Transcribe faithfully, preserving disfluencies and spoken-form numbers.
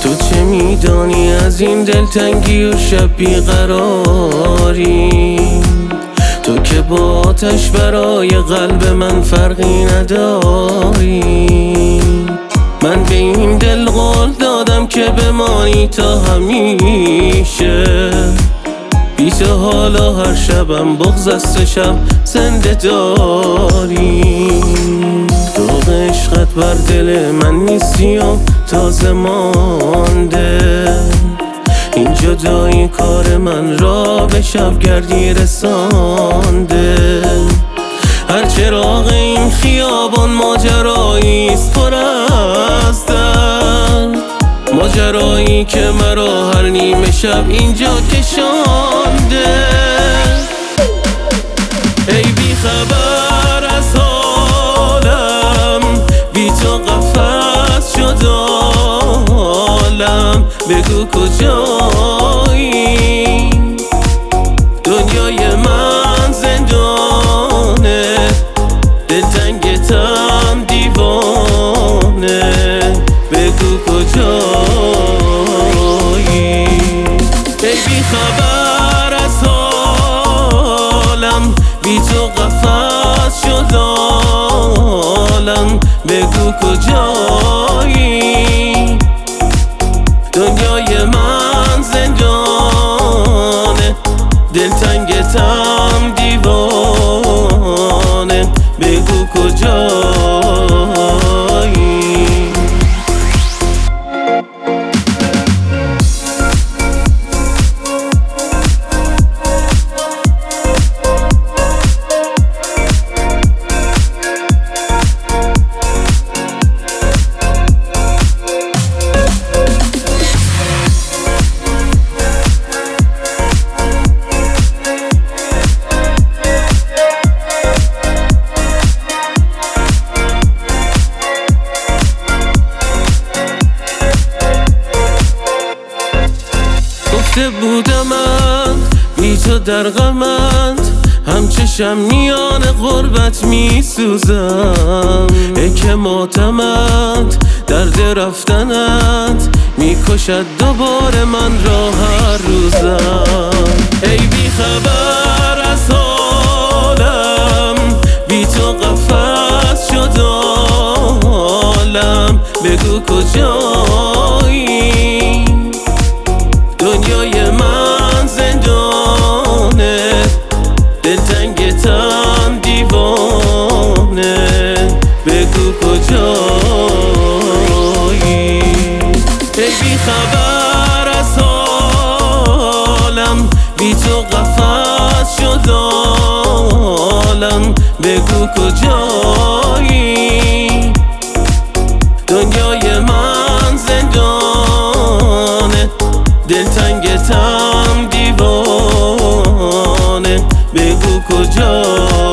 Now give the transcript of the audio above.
تو چه میدانی از این دلتنگی و شب بیقراری؟ تو که با آتش برای قلب من فرقی نداری. من به این دل قول دادم که بمانی تا همیشه، بی تو حالا هر شبم بغض است شب زنده داری. داغ عشقت بر دل من نیستی و تازه مانده، این جدایی کار من را به شبگردی رسانده. هر چراغ این خیابان ماجراییست پر از درد، ماجرایی که مرا هر نیمه شب اینجا کشانده. ای بی خبر از حالم، بی تو قفس شد عالم، بگو کجایی؟ دنیای من زندانه، دلتنگتم دیوانه، بگو کجایی؟ ای بی خبر از حالم، بی تو قفس شد عالم، بگو کجایی؟ دنیای من زندانه، دلتنگتم دیوانه، بگو کجایی؟ گفته بودم من بی تو در غمت، همچشم میان غربت میسوزم. ای که ماتمت درد رفتنت میکشد دوباره من را هر روزم. ای بی خبر از حالم، بی تو قفس شد عالم، بگو کجایی؟ دنیای من زندانه، دلتنگتم دیوانه، بگو کجایی؟ ای بی خبر از حالم، بی تو قفس شد عالم، بگو کجایی؟ دنیای من زندانه، دلتنگتم دیوانه، بگو کجا؟